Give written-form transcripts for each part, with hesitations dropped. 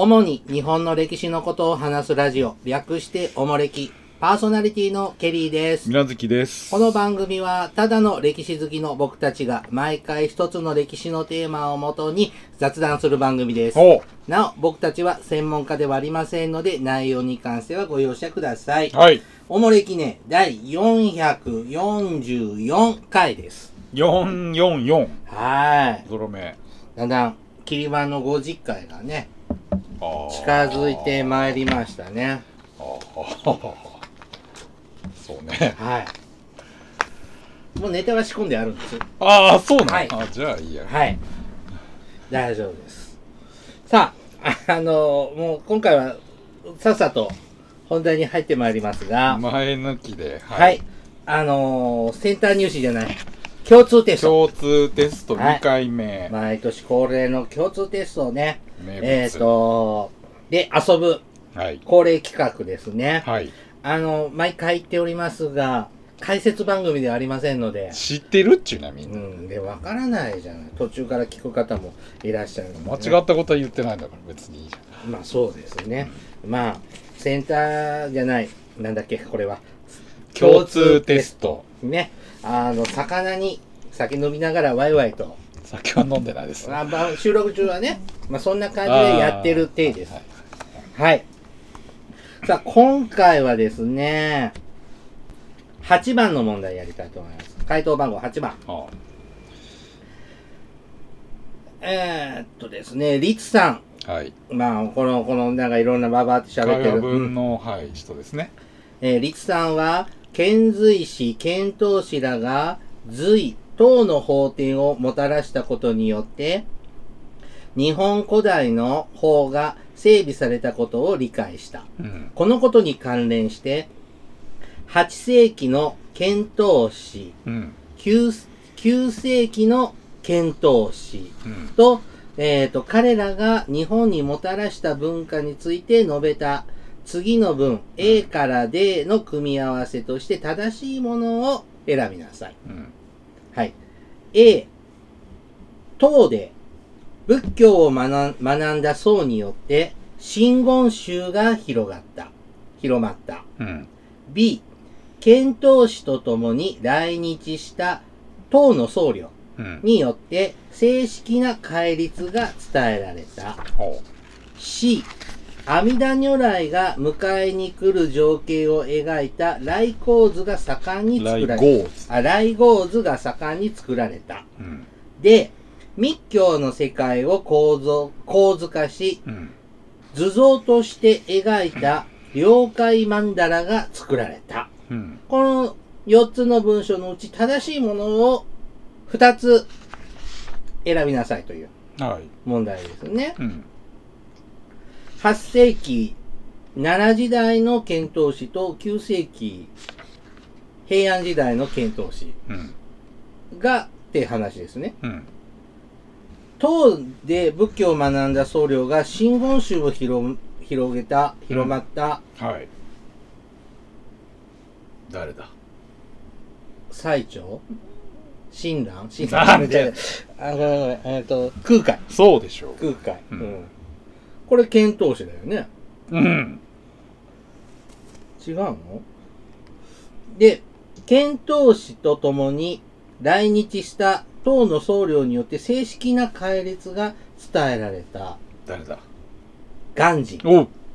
主に日本の歴史のことを話すラジオ、略しておもれき。パーソナリティのケリーです。 みなずきです。 この番組はただの歴史好きの僕たちが毎回一つの歴史のテーマをもとに雑談する番組です。なお、僕たちは専門家ではありませんので内容に関してはご容赦ください。 はい。 おもれきね、第444回です。 444。 はい。 ゾロ目。 だんだん、キリバンの50回がね、近づいてまいりましたね。 そうね。 はい。もうネタは仕込んであるんです。 ああ、そうなん、 はい、 じゃあいいや。 はい。大丈夫です。さあ、もう今回はさっさと本題に入ってまいりますが。 前抜きで。 はい。センター入試じゃない。共通テスト。 共通テスト2回目。 はい、毎年恒例の共通テストをね。 で、 遊ぶ。 はい。 恒例企画ですね。 はい。 毎回言っておりますが、解説番組ではありませんので。 知ってるっちゅうな、みんな。 で、わからないじゃない。途中から聞く方もいらっしゃるので、ね。 間違ったことは言ってないんだから別にいいじゃん。 まあそうですね。まあ、センターじゃない、なんだっけ、これは。 共通テスト。 ね。魚に酒飲みながらワイワイと。 酒は飲んでないです、ね。 収録中はね、まあそんな感じでやってる体です。はい。さあ、今回はですね、8番の問題やりたいと思います。回答番号8番。ですね、リツさん。 はい。 まあ、この、なんかいろんなババって喋ってる。 分の、はい、人ですね。 リツさんは、遣隋使、遣唐使らが、隋、唐の法典をもたらしたことによって、日本古代の法が整備されたことを理解した。このことに関連して、8世紀の遣唐使、9世紀の遣唐使と、彼らが日本にもたらした文化について述べた次の文、A から D の組み合わせとして正しいものを選びなさい。はい。A、唐で仏教を学んだ僧によって真言宗が広まった。B、遣唐使とともに来日した唐の僧侶によって正式な戒律が伝えられた。C、阿弥陀如来が迎えに来る情景を描いた来迎図が盛んに作られた。で、密教の世界を構図化し、図像として描いた了解曼荼羅が作られた。この4つの文章のうち正しいものを2つ選びなさいという問題ですね。8世紀奈良時代の遣唐使と9世紀平安時代の遣唐使がって話ですね。唐で仏教を学んだ僧侶が真言宗を広まった、 誰だ？ 最澄？親鸞？空海。 そうでしょう。 空海。これ遣唐使だよね。違うの？で、遣唐使とともに来日した唐の僧侶によって正式な戒律が伝えられた。 誰だ？ 鑑真。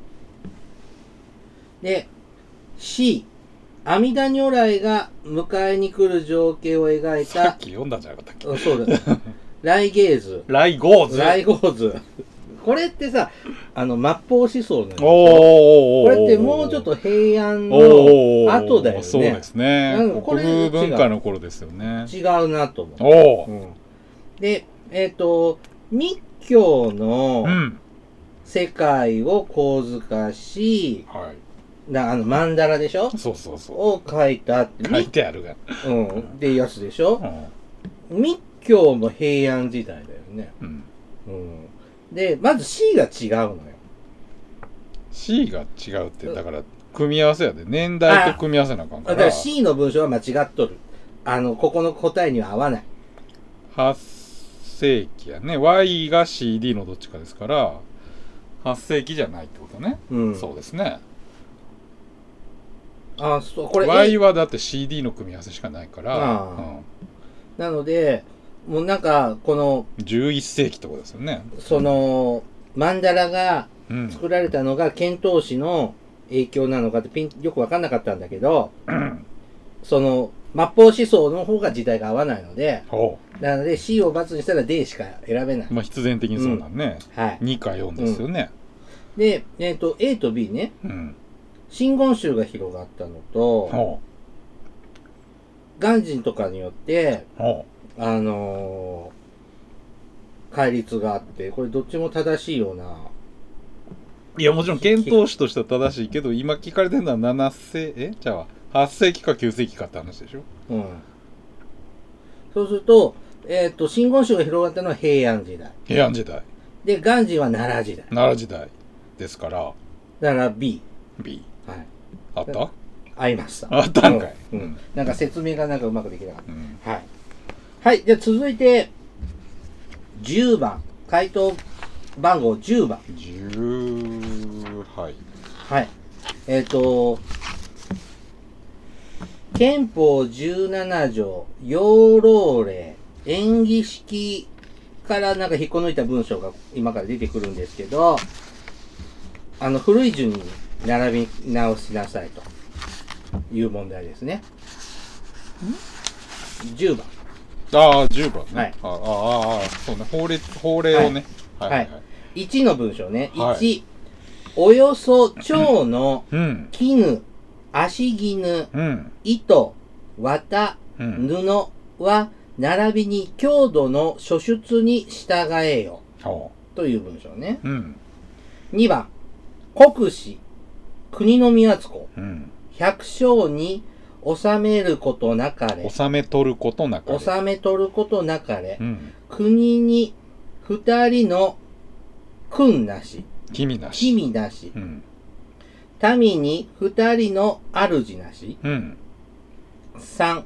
で、C、阿弥陀如来が迎えに来る情景を描いた。 さっき読んだんじゃなかったっけ？ そうだ。来迎図。 来迎図。 これってさ、末法思想なんですよ。これってもうちょっと平安の後だよね。 そうですね。国風文化の頃ですよね。 違うなと思う。で、密教の世界を構図化し、曼荼羅でしょ？ そう。 を書いたって。 書いてあるが。 ってやつでしょ？密教も平安時代だよね。で、まず C が違うのよ。 C が違うって、だから、組み合わせやで。年代と組み合わせなあかんから。 だから C の文章は間違っとる。ここの答えには合わない。 8世紀やね。Y が CD のどっちかですから、 8世紀じゃないってことね、 うん、 そうですね。 あ、そう、これ Y はだって CD の組み合わせしかないから、 なのでもうなんかこの 11世紀ってことですよね。 そのマンダラが作られたのが遣唐使の影響なのかってよく分かんなかったんだけど、その末法思想の方が時代が合わないので、なので C を×にしたら D しか選べない。 まあ必然的にそうなんね、はい、2か4ですよね、 で、A と B ね、真言宗が広がったのと、鑑真とかによって戒律があって、これどっちも正しいような。 いやもちろん遣唐使としては正しいけど、今聞かれてるのは7世じゃあ8世紀か9世紀かって話でしょ。 そうすると、真言宗が広がったのは平安時代。 平安時代で、鑑真は奈良時代。 奈良時代ですから。 だから B。 はい。あった？ 合いました。 あったんかい。 なんか説明がなんかうまくできなかった。はい。はい。じゃあ続いて10番。回答番号10番。 はい。 はい。憲法17条、養老令、演技式からなんか引っこ抜いた文章が今から出てくるんですけど、古い順に並び直しなさいという問題ですね。10番。 ああ、10番ね。 はい。 そうね。法令をね。 はい。1の文章ね。1、およそ蝶の絹、足絹、糸、綿、布は並びに郷土の書出に従えよという文章ね。2番、国司、国の宮津子、百姓に納めることなかれ。 納め取ることなかれ。 納め取ることなかれ。国に2人の君なし。 君なし。 君なし。民に2人の主なし。3、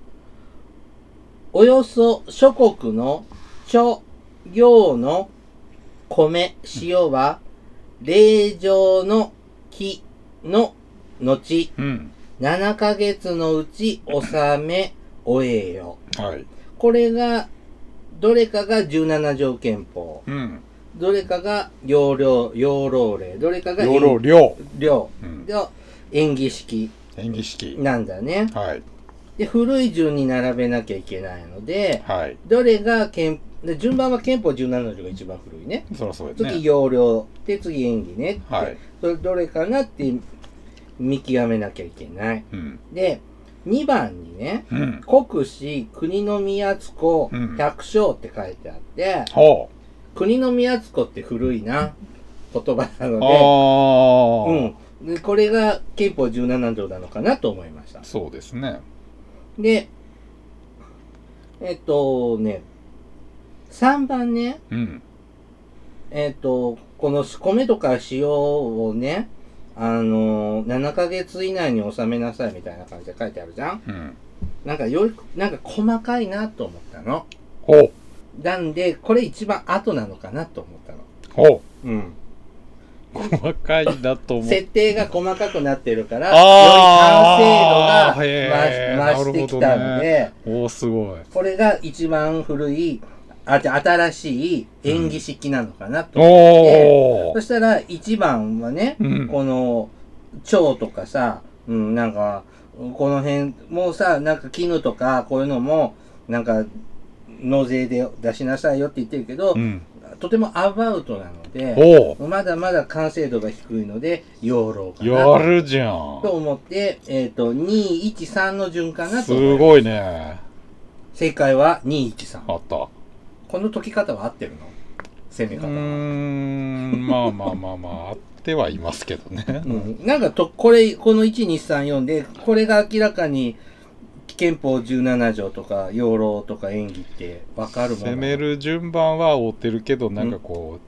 およそ諸国の貯業の米、塩は、令状の木の後、7ヶ月のうち納め終えよ。これが、どれかが17条憲法。どれかが養老令。どれかが養老令。 演技式。 演技式。 なんだね。 はい。 で、古い順に並べなきゃいけないので、 はい、 どれが順番は憲法17条が一番古いね。 そうですね。 次、養老。で、次、演技ね。 はい。 それどれかなって見極めなきゃいけない。で、2番にね、国司、国の宮津子、百姓って書いてあって、国の宮津子って古いな言葉なので、これが憲法17条なのかなと思いました。 そうですね。 で、3番ね、この米とか塩をね、7ヶ月以内に収めなさいみたいな感じで書いてあるじゃん。なんか細かいなと思ったの。なんで、これ一番後なのかなと思ったの。 細かいだと思う。 設定が細かくなってるから、より完成度が増してきたので、 すごい。これが一番古い、新しい演技式なのかなと思って、そしたら1番はね、この蝶とかさ、なんか、この辺もさ、なんか絹とかこういうのも、なんか、納税で出しなさいよって言ってるけど、とてもアバウトなので、まだまだ完成度が低いので、養老かなやるじゃんと思って、2、1、3の順かなと思います。すごいね。 正解は2、1、3。 あった。 この解き方は合ってるの？攻め方は。まあ、合ってはいますけどね。 なんかこの1、2、3、4で、これが明らかに、憲法17条とか養老とか演技って分かるもの。 攻める順番は追ってるけど、なんかこう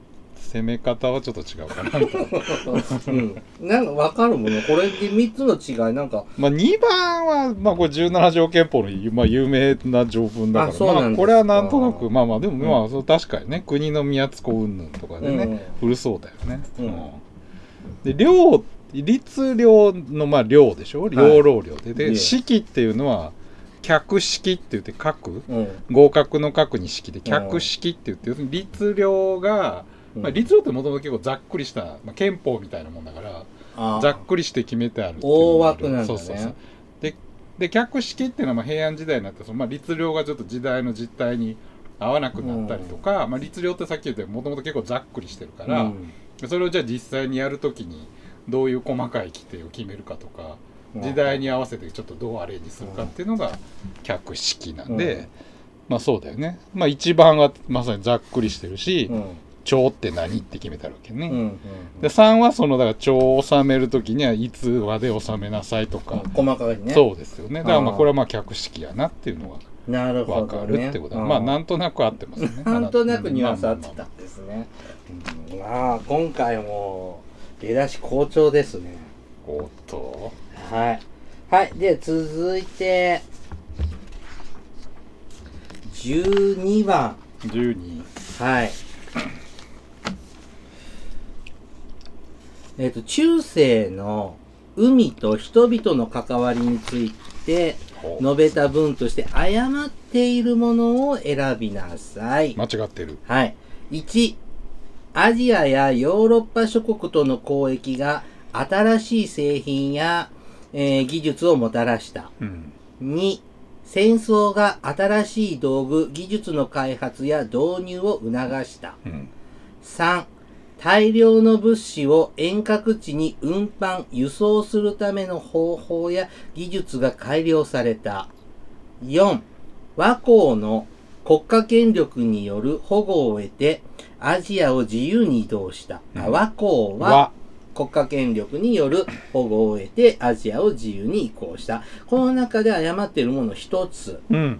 攻め方はちょっと違うかなとなんか分かるもんね。これで3つの違いなんか。 まあ2番はまあこれ17条憲法の、まあ、有名な条文だからまあこれはなんとなくまあまあでもまあそう確かにね国の宮津子云々とかでね、古そうだよね。で領律領のまあ領でしょ、領老領で式っていうのは客式って言って角、合格の角に式で客式って言って律領が、まあ、律領ってもともと結構ざっくりした、まあ、憲法みたいなもんだからざっくりして決めてあるっていう大枠なんだね。 そうで客式っていうのはまあ平安時代になってまあ、律領がちょっと時代の実態に合わなくなったりとか、まあ、律領ってさっき言ったようにもともと結構ざっくりしてるから、それをじゃあ実際にやるときにどういう細かい規定を決めるかとか時代に合わせてちょっとどうアレンジするかっていうのが客式なんで、まあそうだよね。まあ一番はまさにざっくりしてるし、帳って何って決めてあるわけね。で3はそのだから帳を収めるときにはいつまで収めなさいとか、 細かいね。 そうですよね。だからまあこれはまあ客式やなっていうのが分かるってことは、まあなんとなく合ってますね。 なんとなくニュアンス合ってたんですね。まあ今回も出だし好調ですね。 おっと。 はいはい。で続いて12番。 12。 はい。中世の海と人々の関わりについて述べた文として誤っているものを選びなさい。 間違ってる。 はい。1、アジアやヨーロッパ諸国との交易が新しい製品や、技術をもたらした。2、戦争が新しい道具、技術の開発や導入を促した。3、大量の物資を遠隔地に運搬、輸送するための方法や技術が改良された。4、倭寇の国家権力による保護を得て、アジアを自由に移動した。倭寇は国家権力による保護を得て、アジアを自由に移行した。この中で誤っているもの一つ。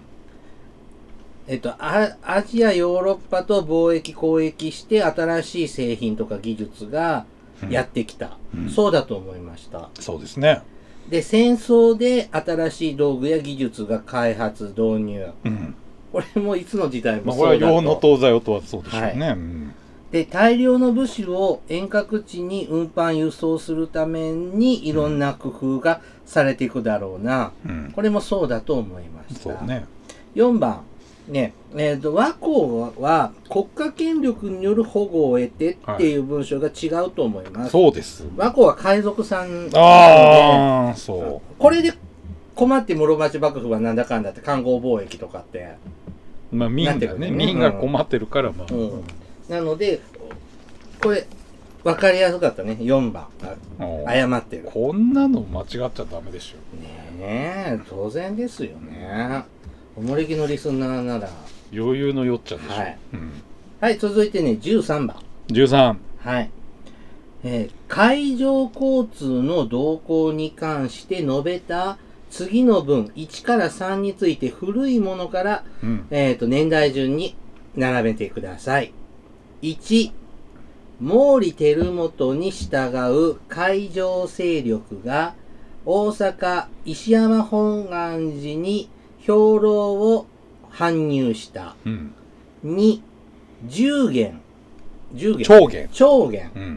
アジア、ヨーロッパと貿易、交易して新しい製品とか技術がやってきた。そうだと思いました。 そうですね。 で、戦争で新しい道具や技術が開発、導入。これもいつの時代もそうだと。 これは洋の東西を問わずそうでしょうね。 で、大量の物資を遠隔地に運搬、輸送するためにいろんな工夫がされていくだろうな。これもそうだと思いました。 そうね。 4番。ね、倭寇は国家権力による保護を得てっていう文章が違うと思います。 そうです。 倭寇は海賊さんなので、そう。 これで困って室町幕府はなんだかんだって環合貿易とかって。 まあ民がね、民が困ってるからまあ。 なので、これ、分かりやすかったね、4番。誤ってる。 こんなの間違っちゃダメでしょ。 ねえ、当然ですよね。おもれきのリスナーなら余裕のよっちゃでしょ。 はい、続いてね13番。 13。 はい。海上交通の動向に関して述べた次の文1から3について古いものから、年代順に並べてください。1、毛利輝元に従う海上勢力が大阪石山本願寺に兵糧を搬入した。2、重元。長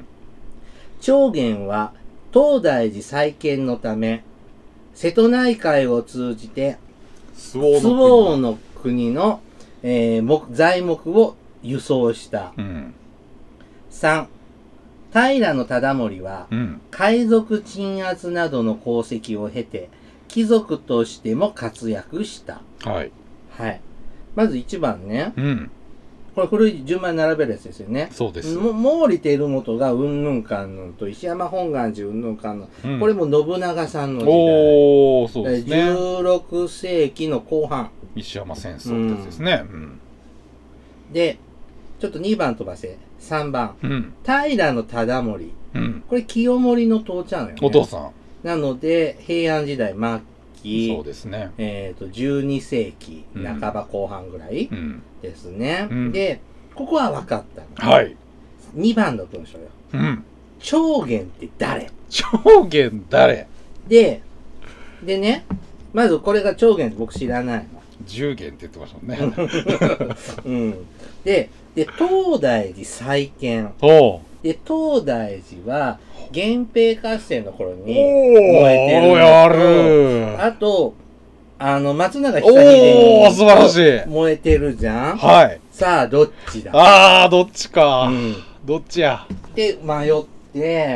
元は東大寺再建のため、瀬戸内海を通じて、周防の国の、材木を輸送した。3、平忠盛は、海賊鎮圧などの功績を経て、貴族としても活躍した。はい。まず1番ね。これ古い順番に並べるやつですよね。 そうです。 毛利輝元がうんぬんかんぬんと石山本願寺うんぬんかんぬん。これも信長さんの時代。 そうですね。 16世紀の後半。 石山戦争ってやつですね。 で、ちょっと2番飛ばせ。3番。平忠盛。これ清盛の父ちゃんよね。 お父さん。 なので、平安時代末期。 そうですね。 12世紀半ば後半ぐらいですね。で、ここは分かった。はい。 2番の文章よ。 うん。 長元って誰？ 長元誰？ でね、まずこれが長元って僕知らないの。 10元って言ってましたもんね。 うん。で、東大寺再建。 おう。 で、東大寺は、源平合戦の頃に燃えてるのと、あと、松永久秀に素晴らしい。 燃えてるじゃん。 はい。 さあ、どっちだ？ ああ、どっちか。 うん。 どっちや。 で、迷って、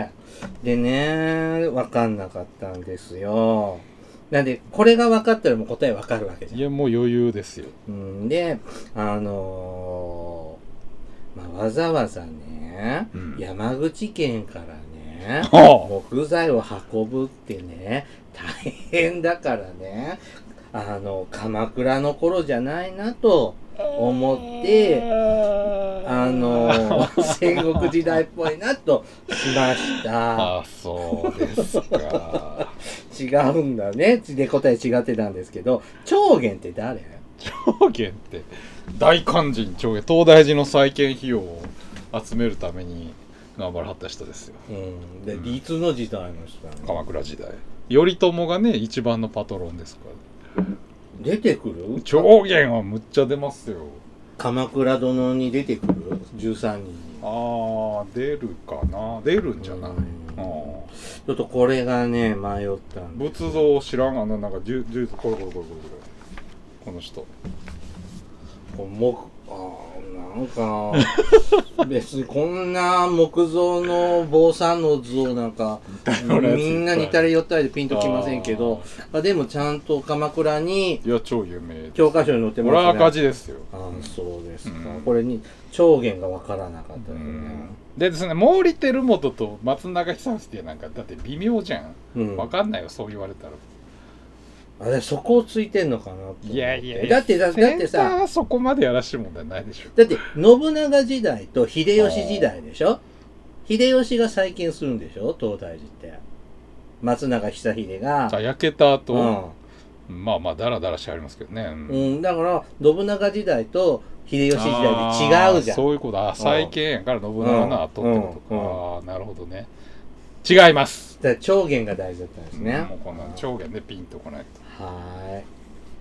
でね、わかんなかったんですよ。なんで、これが分かったらもう答え分かるわけじゃん。 いや、もう余裕ですよ。 うん、で、わざわざね、山口県からね、木材を運ぶってね、大変だからね、鎌倉の頃じゃないなと思って、戦国時代っぽいなとしました。 あ、そうですか。 違うんだね。で、答え違ってたんですけど、長元って誰？ 長元って大勧進長元、東大寺の再建費用を集めるために頑張らはった人ですよ。 うん。で、いつの時代の人なの？ 鎌倉時代。頼朝がね、一番のパトロンですから。 出てくる？ 長元はむっちゃ出ますよ。 鎌倉殿に出てくる？13人に。 ああ、出るかな。出るんじゃない？ ちょっとこれがね、迷ったんで。 仏像知らん？なんかこれこの人。 なんか別にこんな木造の坊さんの像なんかみんな似たり寄ったりでピンときませんけど、でもちゃんと鎌倉にいや超有名教科書に載ってますね。 これは赤字ですよ。 そうですか。これに長元が分からなかったですね。 でですね、毛利輝元と松永久志ってなんかだって微妙じゃん。分かんないよ、そう言われたら。 あれ、そこをついてんのかなって。 いやいや、 だってさ、 そこまでやらしい問題ないでしょ。 だって信長時代と秀吉時代でしょ。秀吉が再建するんでしょ、東大寺って。松永久秀が焼けた後、まあダラダラしてありますけどね。 だから信長時代と秀吉時代で違うじゃん。 そういうこと。再建やから信長の後ってことか。なるほどね。違います。 だから長元が大事だったんですね。 もうこんな長元でピンとこないと。 はい。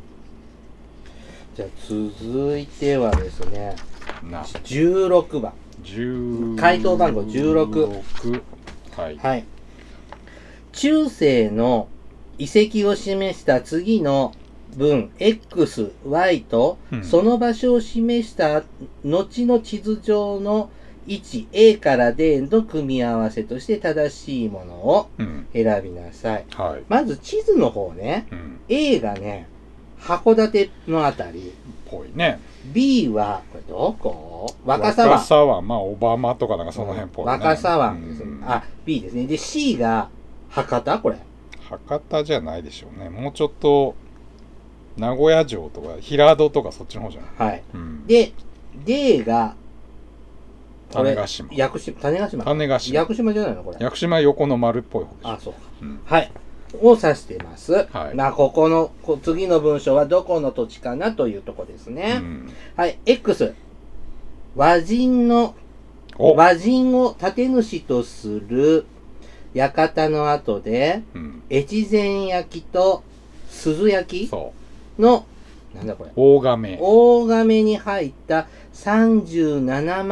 じゃあ続いてはですね、16番。回答番号16。はい。中世の遺跡を示した次の文 X、Y と、その場所を示した後の地図上の位置 A から D の組み合わせとして正しいものを選びなさい。まず地図の方ね、A がね、函館のあたり。 ぽいね。 B は、これどこ？若狭湾。若狭湾、まあオバマとかなんかその辺っぽいね。 若狭湾ですね。B ですね。で、C が博多これ。 博多じゃないでしょうね。もうちょっと、名古屋城とか、平戸とかそっちの方じゃない。 はい。で、D が、 種子島。 屋久島。種子島。 種子島。 屋久島じゃないのこれ。 屋久島横の丸っぽい方でしょ。 あ、そうか。はい。を指してます。まあ、ここの、次の文章はどこの土地かなというとこですね。はい。X。和人を建主とする館の後で、越前焼と鈴焼の、なんだこれ。大亀に入った37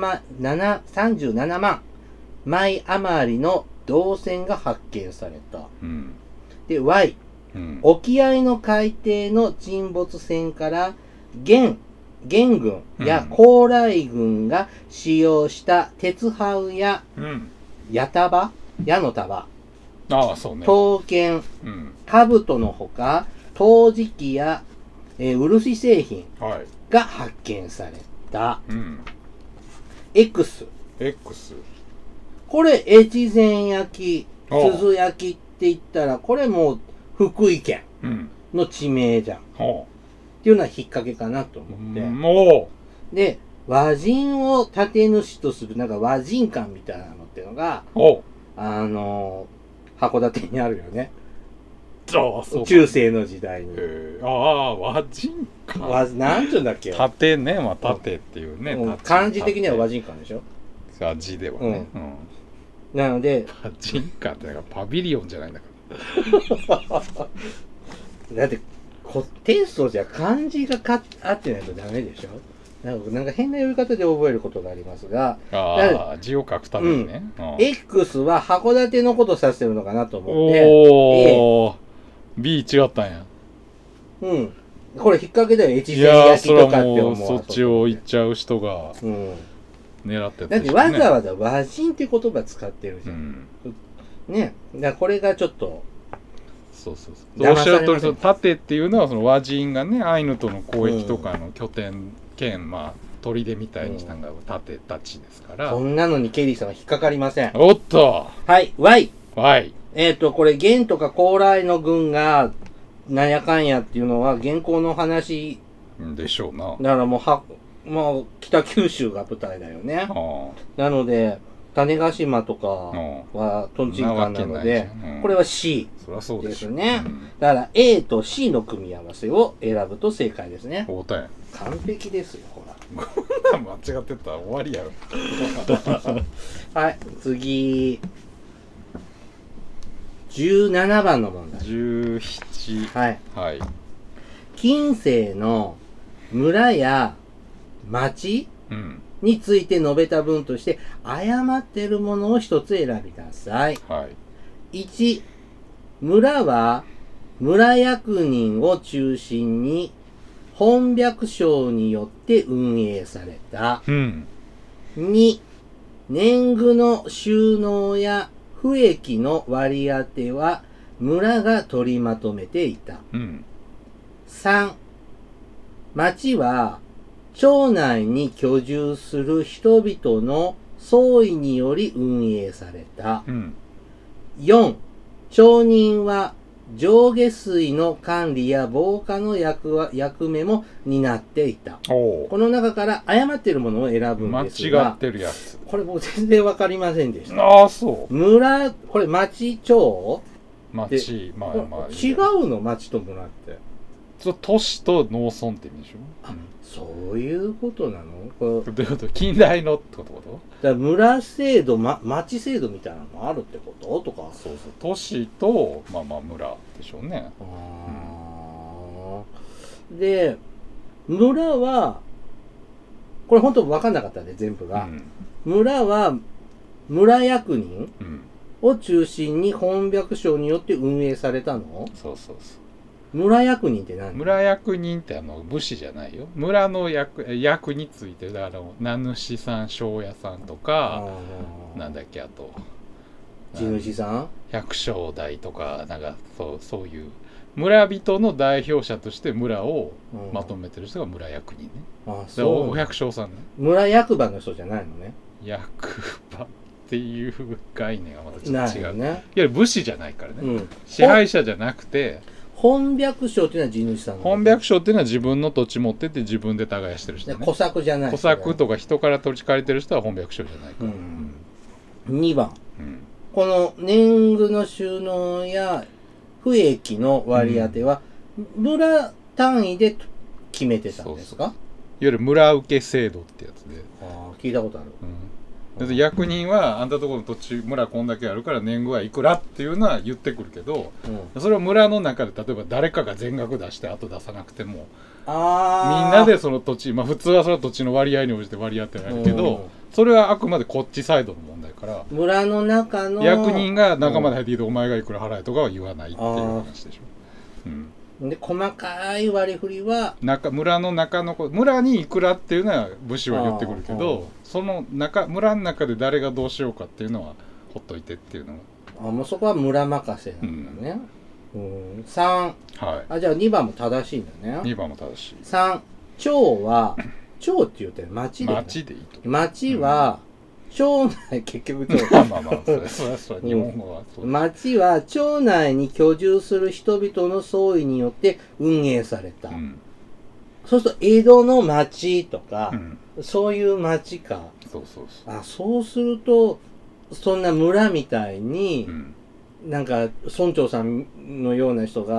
万枚余りの銅線が発見された。で、Y、沖合の海底の沈没船から元軍や高麗軍が使用した鉄炮や矢の束、刀剣、兜のほか、陶磁器や漆製品が発見された。X。これ、越前焼、鈴焼って言ったら、これもう福井県の地名じゃん。っていうのは引っ掛けかなと思って。で、和人を建主とする、なんか和人館みたいなのっていうのが、函館にあるよね。中世の時代に。 和人館。 なんちゅうんだっけ？ 盾ね、まあ盾っていうね。 漢字的には和人館でしょ？ 字ではね、 なので人家ってなんかパビリオンじゃないんだからだってテストじゃ漢字が合ってないとダメでしょ。なんか変な呼び方で覚えることがありますが、 字を書くためにね、 X は函館のこと指してるのかなと思って、 おー、B 違ったんや。 これ引っ掛けだよ、越前焼きとかって思う。 そっちを言っちゃう人が狙ってた、 だってわざわざ和人って言葉使ってるじゃん、ね。だからこれがちょっとそうおっしゃる通り、その盾っていうのはその和人がね、アイヌとの交易とかの拠点兼砦みたいにしたのが盾たちですから、 そんなのにケリーさんは引っかかりません。 おっと、 はい、Y。これ元とか高麗の軍がなんやかんやっていうのは現行の話でしょうな。 だからもう北九州が舞台だよね。なので種子島とかはトンチンカンなので、これは C ですね。だから A と C の組み合わせを選ぶと正解ですね。完璧ですよ、ほら。 間違ってたら終わりやろ。 はい、次17番の問題。 17。 はい。近世の村や町、について述べた文として誤っているものを一つ選びなさい。1、村は村役人を中心に本百姓によって運営された。2、年貢の収納や賦役の割り当ては村が取りまとめていた。3、町は町内に居住する人々の総意により運営された。4、町人は上下水の管理や防火の役目も担っていた。この中から誤っているものを選ぶんですが、 間違ってるやつ。 これ僕全然わかりませんでした。村、これ町、町町、 違うの、町と村って。 都市と農村って意味でしょ。 そういうことなの？ どういうこと？近代のってこと？ だから村制度、町制度みたいなのがあるってこととか。 都市と村でしょうね。 で、村はこれ本当分かんなかったね、全部が。村は村役人を中心に本百姓によって運営されたの？村役人って何？ 村役人って武士じゃないよ。村の役についてる。だから名主さん、庄屋さんとか、なんだっけ、あと地主さん、 百姓代とか、なんかそういう村人の代表者として村をまとめてる人が村役人ね。お百姓さんね。 村役場の人じゃないのね。 役場っていう概念はまたちょっと違う。 ね、 いわゆる武士じゃないからね。支配者じゃなくて。 本百姓っていうのは地主さん。 本百姓っていうのは自分の土地持ってて自分で耕してる人ね。 小作じゃない。 小作とか人から土地借りてる人は本百姓じゃないから。 2番、この年貢の収納や賦役の割り当ては村単位で決めてたんですか？いわゆる村受制度ってやつで。 聞いたことある。 役人はあんたところの土地村こんだけあるから年貢はいくらっていうのは言ってくるけど、それを村の中で例えば誰かが全額出して後出さなくてもみんなでその土地、普通はその土地の割合に応じて割り当てられるけど、それはあくまでこっちサイドの問題から村の中の役人が仲間で入ってきてお前がいくら払えとかは言わないっていう話でしょ。 で細かい割り振りは村の中の村にいくらっていうのは武士は言ってくるけど、その村の中で誰がどうしようかっていうのはほっといてっていうのがもうそこは村任せなんだね。3、じゃあ2番も正しいんだね。 2番も正しい。 3、町は町って言ってる町でいいと。町は町内、結局町内日本語は町は町内に居住する人々の総意によって運営された。そうすると江戸の町とか、そういう町か。そうするとそんな村みたいに、なんか村長さんのような人が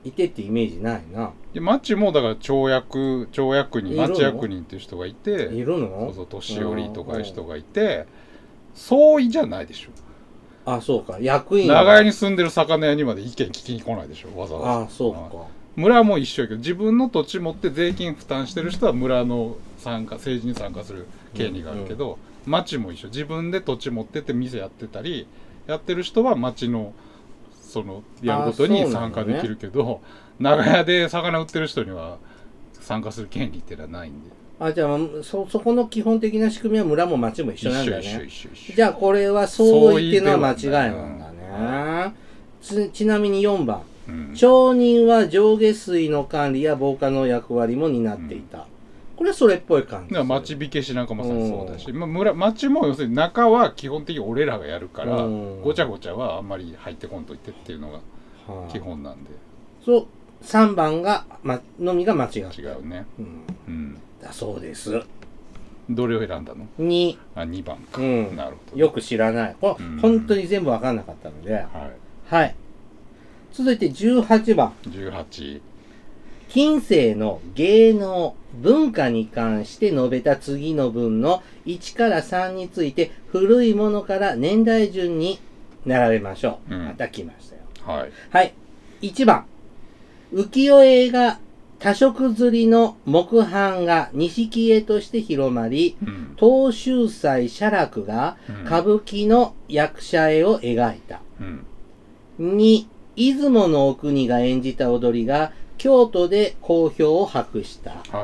いてってイメージないな。 で町もだから町役人町役人っていう人がいているの？ そう年寄りとかいう人がいて総意じゃないでしょ。 あ、そうか。役員長屋に住んでる魚屋にまで意見聞きに来ないでしょ、わざわざ。 あ、そうか。 村も一緒やけど、自分の土地持って税金負担してる人は村の政治に参加する権利があるけど、町も一緒。自分で土地持ってって店やってたりやってる人は町のそのやることに参加できるけど、長屋で魚売ってる人には参加する権利っていうのはないんで。 あ、じゃあそこの基本的な仕組みは村も町も一緒なんだね。 一緒。 じゃあこれは相違っていうのは間違いなんだね。ちなみに4番、町人は上下水の管理や防火の役割も担っていた。これはそれっぽい感じ。 町火消しなんかまさにそうだし、町も要するに中は基本的に俺らがやるから、ごちゃごちゃはあんまり入ってこんといてっていうのが基本なんで。 そう、3番が、のみが間違う。 違うね。 だそうです。 どれを選んだの ？2。 2番か。なるほど。 よく知らない。これ、本当に全部わかんなかったので。はい。続いて18番。 18。 近世の芸能、文化に関して述べた次の文の1から3について古いものから年代順に並べましょう。また来ましたよ。はい。1番。浮世絵が多色刷りの木版が錦絵として広まり、東秀斎写楽が歌舞伎の役者絵を描いた。2、出雲のお国が演じた踊りが京都で好評を博した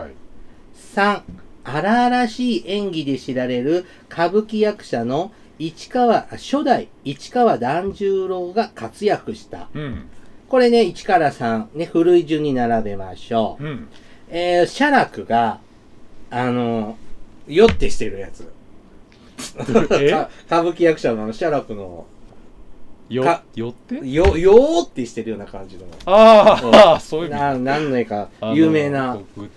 。3、荒々しい演技で知られる歌舞伎役者の初代市川團十郎が活躍した。これね、1から3、ね、古い順に並べましょう。写楽が、よってしてるやつ。歌舞伎役者の写楽の、 よってよーってしてるような感じの。 そういう意味。 何の絵か、有名な。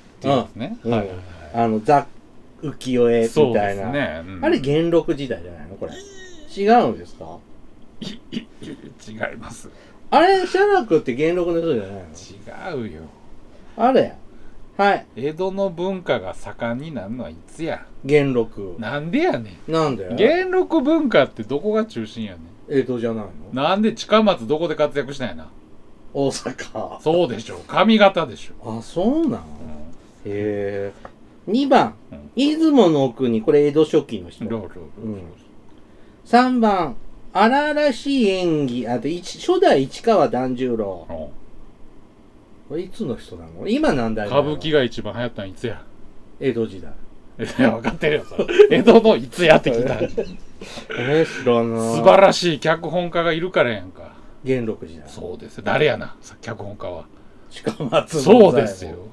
ザ・浮世絵みたいな。あれ、元禄時代じゃないのこれ。違うんですか？ 違います。 あれ、写楽って元禄の人じゃないの？違うよ。 あれ。はい。 江戸の文化が盛んになるのはいつや？ 元禄。 なんでやねん。 なんで？ 元禄文化ってどこが中心やねん。 江戸じゃないの？ なんで近松どこで活躍したんやな。 大阪。 そうでしょ。上方でしょ。 あ、そうなの？へえ。2番、出雲の国、これ江戸初期の人。3番、荒々しい演技、初代市川團十郎。これいつの人なの？今何代目？ 歌舞伎が一番流行ったのいつや？ 江戸時代。 分かってるよ、それ。江戸のいつやってきた。 知らない。 素晴らしい脚本家がいるからやんか。 元禄時代。 そうです。誰やな、脚本家は。 近松。 そうですよ。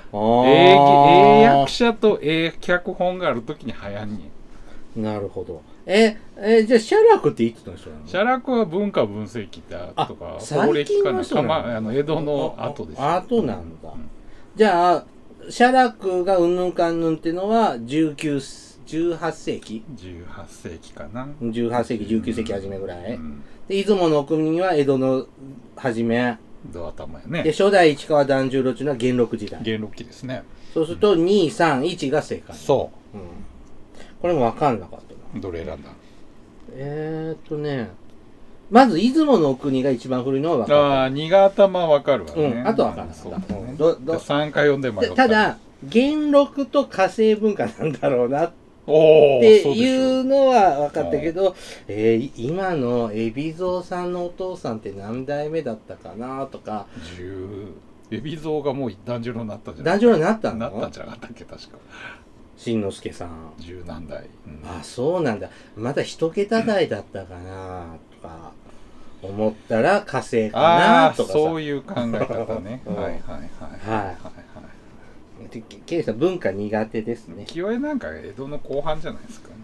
役者と脚本があるときに流行んねん。なるほど。じゃあ写楽っていつの人なの？ 写楽は文化文世紀とか最近の人なの？ 江戸の後です。 後なんだ。じゃあ写楽がうんぬんかんぬんっていうのは18世紀 ？18世紀かな。 18世紀19世紀初めぐらい。で出雲の国は江戸の初め。 江戸頭やね。 で初代市川團十郎っていうのは元禄時代。 元禄期ですね。 そうすると2、3、1が正解。 そう。 これも分かんなかったな。 どれ選んだ？ まず出雲の国が一番古いのは分かる。 2が頭分かるわね。 あと分かんなかった。 3か4で迷った。 ただ元禄と火星文化なんだろうなっていうのは分かったけど、今の海老蔵さんのお父さんって何代目だったかなとか。 海老蔵がもう團十郎になったんじゃない？ 團十郎になったの？ なったんじゃなかったっけ、確か。 新之助さん。 十何代。 あ、そうなんだ。まだ一桁台だったかなとか思ったら火星かなとかさ。 そういう考え方ね。はい。 ケイさん文化苦手ですね。 清江なんか江戸の後半じゃないですかね。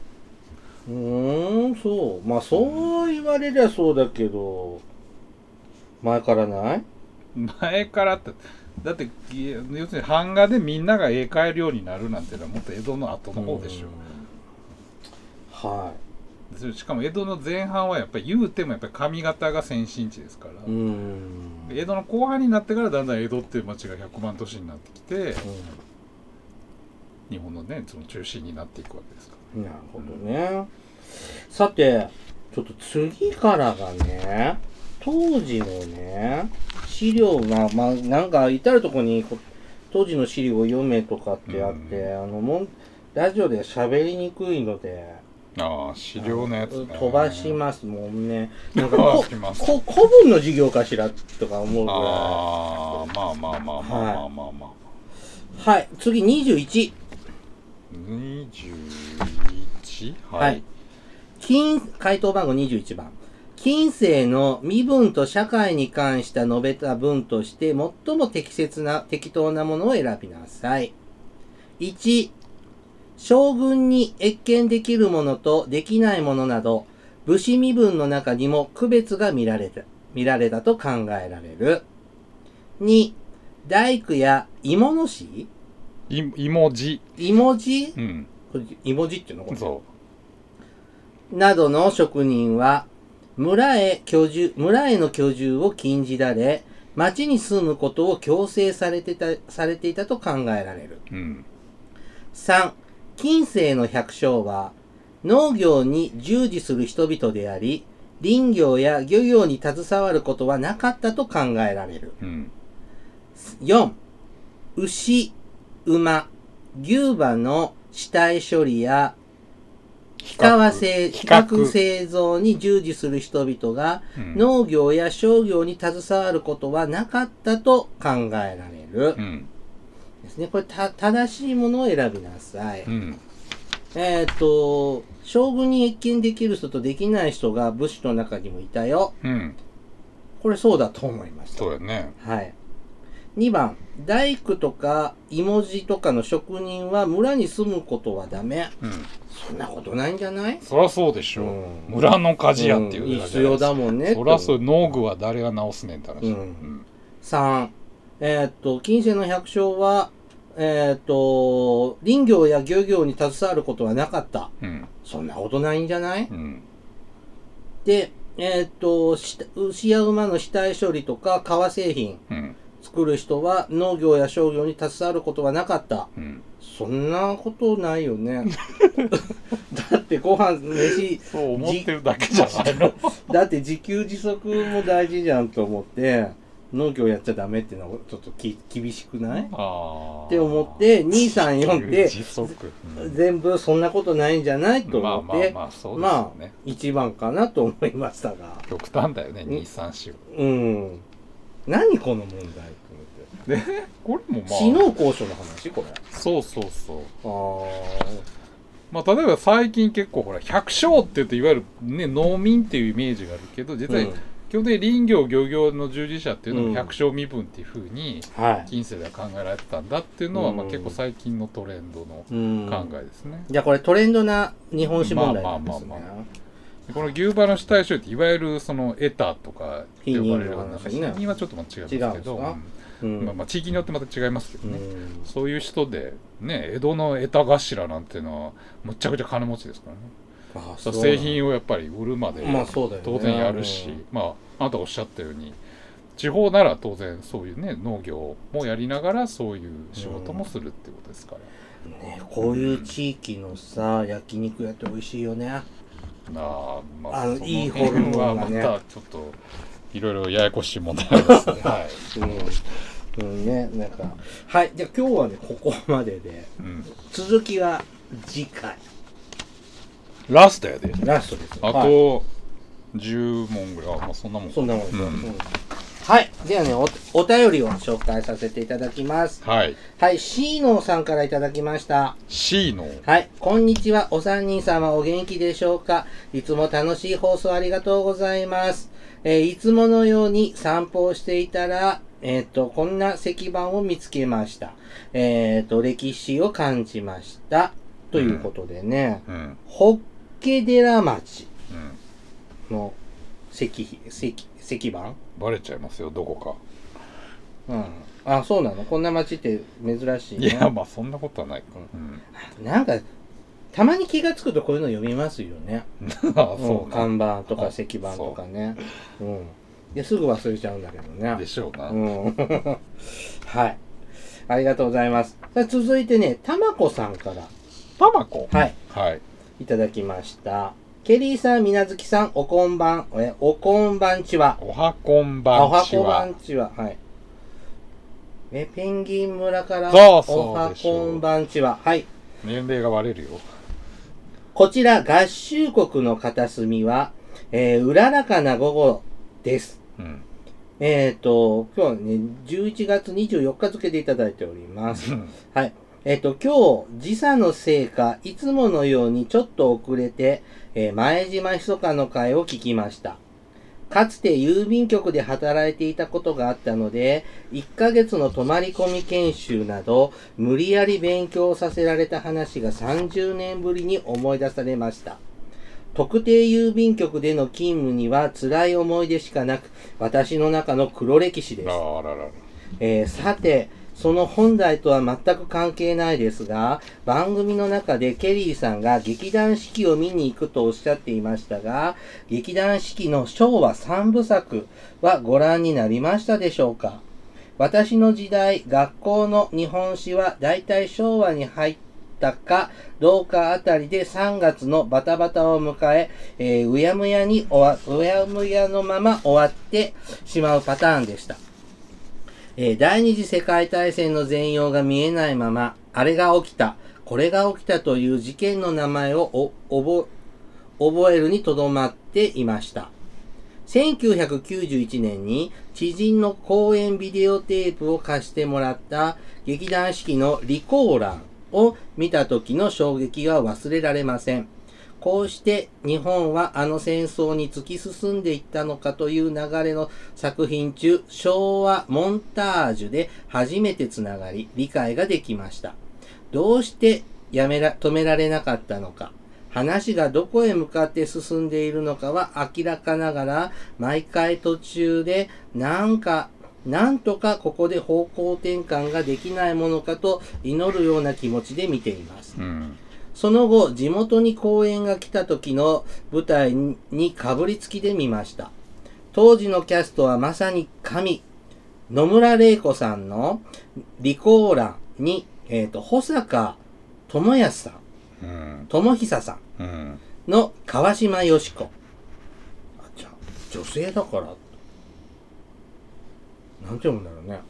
そう。まあそう言われりゃそうだけど、前からない？ 前からって、だって要するに版画でみんなが絵描えるようになるなんていうのはもっと江戸の後の方でしょ。 しかも江戸の前半はやっぱり言うてもやっぱり上方が先進地ですから、江戸の後半になってからだんだん江戸っていう町が100万都市になってきて、日本のねその中心になっていくわけですから。 なるほどね。さてちょっと次からがね、当時のね資料がなんか至るとこに当時の資料を読めとかってあって、もうラジオで喋りにくいので、 資料のやつ、ね、 飛ばしますもんね。なんか古文の授業かしらとか思うぐらい。はい、次21。はい。回答番号21番。近世の身分と社会に関して述べた文として最も適当なものを選びなさい。1、将軍に謁見できるものとできないものなど、武士身分の中にも区別が見られたと考えられる。2、大工や芋の師？ 芋地。 芋地？ うん。 これ芋地っていうの？これそう。 などの職人は、村への居住を禁じられ、町に住むことを強制されていたと考えられる。3、近世の百姓は、農業に従事する人々であり、林業や漁業に携わることはなかったと考えられる。4、牛、馬、牛馬の死体処理や比較製造に従事する人々が、農業や商業に携わることはなかったと考えられる。ですね。これ正しいものを選びなさい。将軍に謁見できる人とできない人が武士の中にもいたよ。これそうだと思いました。 そうやね。 はい。2番、大工とか芋地とかの職人は村に住むことはダメ。そんなことないんじゃない？ そりゃそうでしょう。村の鍛冶屋っていう必要だもんね。 そりゃそう、農具は誰が直すねんって話。 3、近世の百姓は、林業や漁業に携わることはなかった。そんなことないんじゃない？で、牛や馬の死体処理とか革製品、作る人は農業や商業に携わることはなかった。そんなことないよね。だってご飯飯そう思ってるだけじゃないの。 だって自給自足も大事じゃんと思って農業やっちゃダメっていうのはちょっと厳しくない？って思って234って全部そんなことないんじゃないと思ってまあ1番かなと思いましたが、 極端だよね234。 何この問題と思って。 これも死の交渉の話これ。 そう例えば最近結構ほら百姓って言っていわゆるね農民っていうイメージがあるけど、実は基本的に林業漁業の従事者っていうのも百姓身分っていうふうに近世では考えられてたんだっていうのは結構最近のトレンドの考えですね。 じゃあこれトレンドな日本史問題なんですね。 この牛馬の死体処理っていわゆるそのエタとかって呼ばれるような否認はちょっと違いますけど、地域によってまた違いますけどね、そういう人でね、江戸のエタ頭なんていうのはむっちゃくちゃ金持ちですからね。製品をやっぱり売るまで当然やるし、あなたおっしゃったように地方なら当然そういうね農業もやりながらそういう仕事もするっていうことですから、 こういう地域のさ焼肉屋って美味しいよね。いいホルモンがね、 またちょっといろいろややこしい問題ですね。 なんかはいじゃあ今日はねここまでで、続きは次回ラストやで。 ラストです。 あと10問ぐらい。そんなもん。 そんなもん。はい。ではね、お便りを紹介させていただきます。はい。シーノーさんからいただきました。 シーノー。 はい。こんにちは。お三人様お元気でしょうか？いつも楽しい放送ありがとうございます。いつものように散歩をしていたら、こんな石板を見つけました。歴史を感じました。ということでね、ホッケ寺町の石板バレちゃいますよ、どこか。あ、そうなの？こんな町って珍しいね。 いや、そんなことはないか。 なんかたまに気がつくとこういうの読みますよね。 ああ、そう、 看板とか石板とかね。すぐ忘れちゃうんだけどね。 でしょうな。 はい。ありがとうございます。さあ続いてね、たまこさんから。 たまこ。 はい。 はい。 いただきました。ケリーさん、みなずきさん、おこんばんちは。 おはこんばんちは。 おはこんばんちは。はい。ペンギン村から、 そうおはこんばんちは。はい。 年齢が割れるよ。 こちら、合衆国の片隅は、うららかな午後です。今日はね、11月24日付でいただいております。はい。今日、時差のせいか、いつものようにちょっと遅れて、前島ひそかの会を聞きました。かつて郵便局で働いていたことがあったので、1ヶ月の泊まり込み研修など、無理やり勉強させられた話が30年ぶりに思い出されました。特定郵便局での勤務には辛い思い出しかなく、私の中の黒歴史です。さて、その本題とは全く関係ないですが、番組の中でケリーさんが劇団四季を見に行くとおっしゃっていましたが、劇団四季の昭和3部作はご覧になりましたでしょうか？私の時代、学校の日本史はだいたい昭和に入ったかどうかあたりで3月のバタバタを迎え、うやむやのまま終わってしまうパターンでした。第二次世界大戦の全容が見えないまま、あれが起きた、これが起きたという事件の名前を覚えるにとどまっていました。1991年に知人の公演ビデオテープを貸してもらった劇団四季のリコーランを見た時の衝撃が忘れられません。こうして日本はあの戦争に突き進んでいったのかという流れの作品中、昭和モンタージュで初めてつながり、理解ができました。どうして止められなかったのか、話がどこへ向かって進んでいるのかは明らかながら、毎回途中でなんとかここで方向転換ができないものかと祈るような気持ちで見ています。その後、地元に公演が来た時の舞台にかぶりつきで見ました。当時のキャストはまさに神。野村玲子さんのリコーランに、保坂智康さん、智久さんの川島よし子。じゃあ、女性だから、なんて読むんだろうね。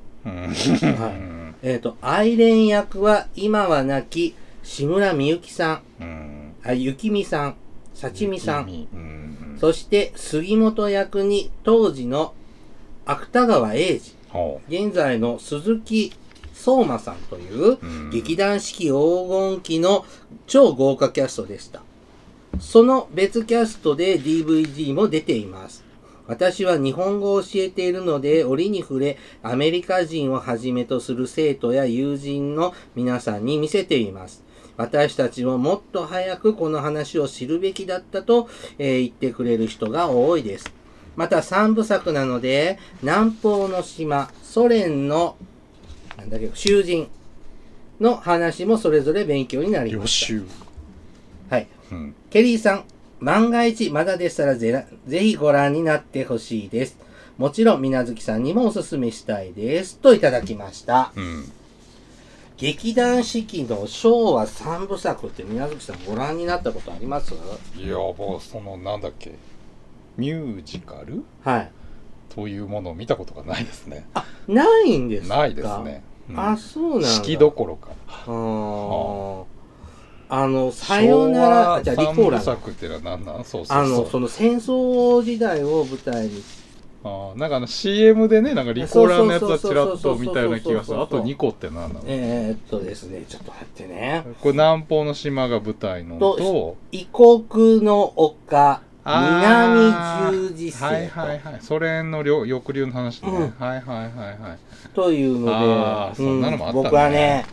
愛蓮役は今は亡き志村みゆきさん、ゆきみさん、さちみさん、そして杉本役に当時の芥川英二、現在の鈴木相馬さんという劇団四季黄金期の超豪華キャストでした。その別キャストで DVD も出ています。私は日本語を教えているので、折に触れ、アメリカ人をはじめとする生徒や友人の皆さんに見せています。私たちももっと早くこの話を知るべきだったと、言ってくれる人が多いです。また3部作なので、南方の島、ソ連の、囚人の話もそれぞれ勉強になりました。はい。ケリーさん、万が一まだでしたらぜひご覧になってほしいです。もちろん、みなずきさんにもおすすめしたいです。といただきました。劇団四季の昭和3部作ってみなずきさんご覧になったことあります？ いや、もうなんだっけ、ミュージカル、というものを見たことがないですね。 あ、ないんですか？ ないですね。 あ、そうなんだ。 四季どころか。 さよなら、 じゃあリコーラン。3部作ってのは何なん？そう。その戦争時代を舞台に。 なんかCM でね、なんかリコーランのやつはちらっとみたいな気がする。あと2個って何なの？ ですね、ちょっと待ってね。 これ南方の島が舞台のと、 異国の丘、南十字星。 ソ連の抑留の話ね。 というので、 そんなのもあったね。 僕はね、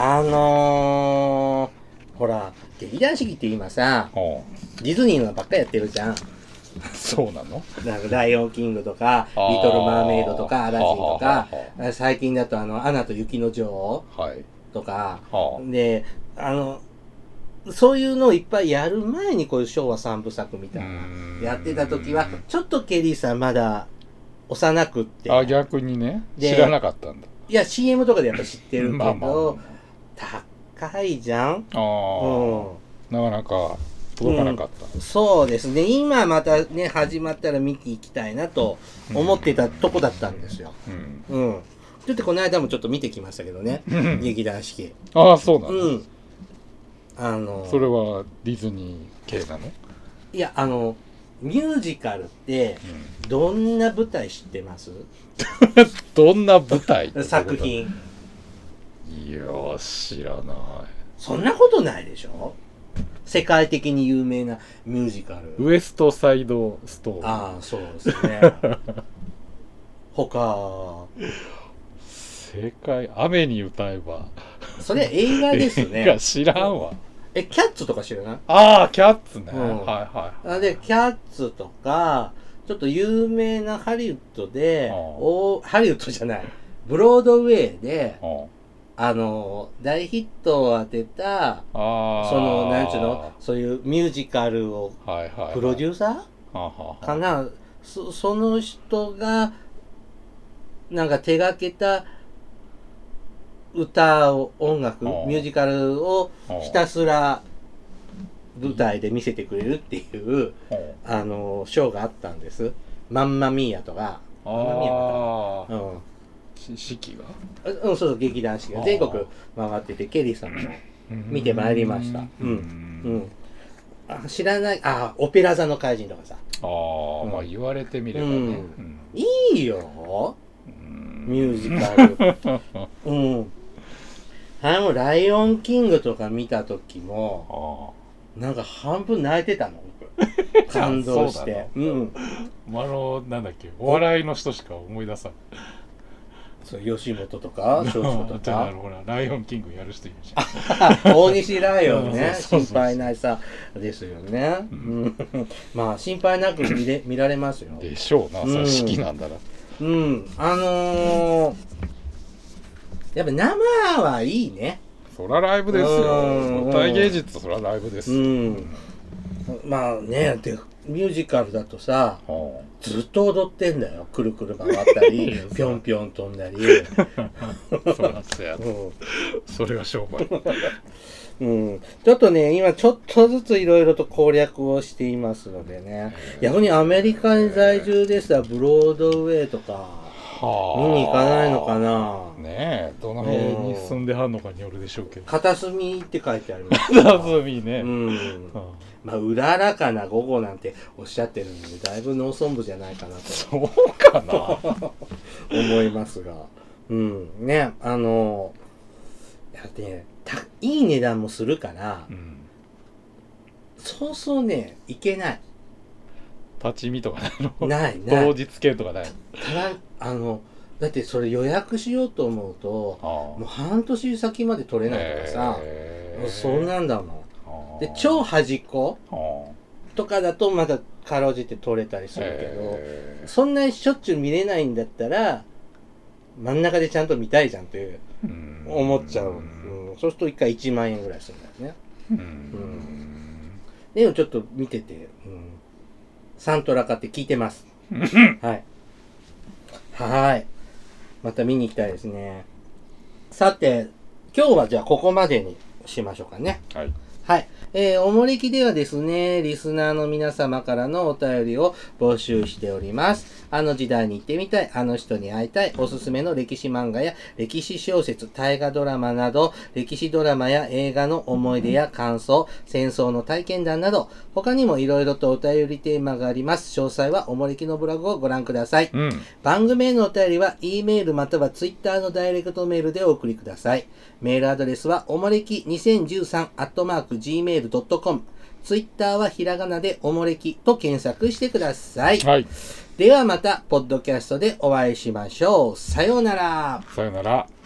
ほら、劇団四季って今さ、ディズニーのばっかりやってるじゃん。 そうなの？ なんかライオンキングとか、リトルマーメイドとか、アラジンとか、最近だとアナと雪の女王とか、で、 そういうのをいっぱいやる前にこういう昭和三部作みたいなやってた時はちょっとケリーさんまだ幼くって、 あ、逆にね、知らなかったんだ。 いや CM とかでやっぱ知ってるけど、 まあまあまあ高いじゃん。 ああ、なかなか動かなかった、 そうですね。今またね始まったら見ていきたいなと思ってたとこだったんですよ。ちょっとこの間もちょっと見てきましたけどね、劇団四季。 ああ、そうなの。 それはディズニー系なの？ いやミュージカルってどんな舞台知ってます？ どんな舞台？ 作品。 いや知らない。 そんなことないでしょ？世界的に有名なミュージカル。 ウエストサイドストーリー。 ああ、そうですね。他。 世界、雨に歌えば。 それ映画ですね。 映画知らんわ。 キャッツとか知らない？ ああ、キャッツね。はいはい。 で、キャッツとか、ちょっと有名なハリウッドで、ハリウッドじゃない、ブロードウェイで、大ヒットを当てた、なんちゅうの、そういうミュージカルを、プロデューサーかな、その人が、なんか手掛けた歌を、音楽、ミュージカルをひたすら舞台で見せてくれるっていう、ショーがあったんです。マンマミーヤとか。マンマミーヤかな。 四季がそう、劇団四季が全国回ってて、ケリーさんも見てまいりました。知らない、オペラ座の怪人とかさ。 まあ言われてみればね。 いいよ、ミュージカル。ライオンキングとか見た時も、なんか半分泣いてたの、僕。感動して。 なんだっけ、お笑いの人しか思い出さん。 そう吉本とか松竹とかほらライオンキングやる人いるじゃん。大西ライオンね。心配ないさですよね。まあ心配なく見られますよ。 でしょうな。そう好きなんだな。 やっぱ生はいいね。 そらライブですよ。舞台芸術とそらライブです。 まあね、でミュージカルだとさ、ずっと踊ってんだよ。くるくる回ったりぴょんぴょん飛んだり。 それが商売。 ちょっとね今ちょっとずついろいろと攻略をしていますのでね、逆にアメリカに在住でしたらブロードウェイとか見に行かないのかな。 ねえ、どの辺に住んではんのかによるでしょうけど。 片隅って書いてあります。 片隅ね。 まあうららかな午後なんておっしゃってるのでだいぶ農村部じゃないかなと。 そうかな。 思いますが、ね、やってね、いい値段もするから、そうそうねいけない。 立ち見とかないの？ ない当日券とかない。 ただだってそれ予約しようと思うともう半年先まで取れないとかさ、そうなんだもん。で超端っことかだとまだかろうじて取れたりするけど、そんなにしょっちゅう見れないんだったら真ん中でちゃんと見たいじゃんって思っちゃう。そうすると1回1万円ぐらいするんだよね。でもちょっと見てて、サントラ買って聞いてます。はい。また見に行きたいですね。さて、今日はじゃあここまでにしましょうかね。はい。おもれきではですね、リスナーの皆様からのお便りを募集しております。あの時代に行ってみたい、あの人に会いたい、おすすめの歴史漫画や歴史小説、大河ドラマなど、歴史ドラマや映画の思い出や感想、戦争の体験談など、他にもいろいろとお便りテーマがあります。詳細はおもれきのブログをご覧ください。番組へのお便りは、E メールまたは Twitter のダイレクトメールでお送りください。メールアドレスは、おもれき2013@gmail.com。ツイッターはひらがなでおもれきと検索してください。ではまた、ポッドキャストでお会いしましょう。さようなら。 さようなら。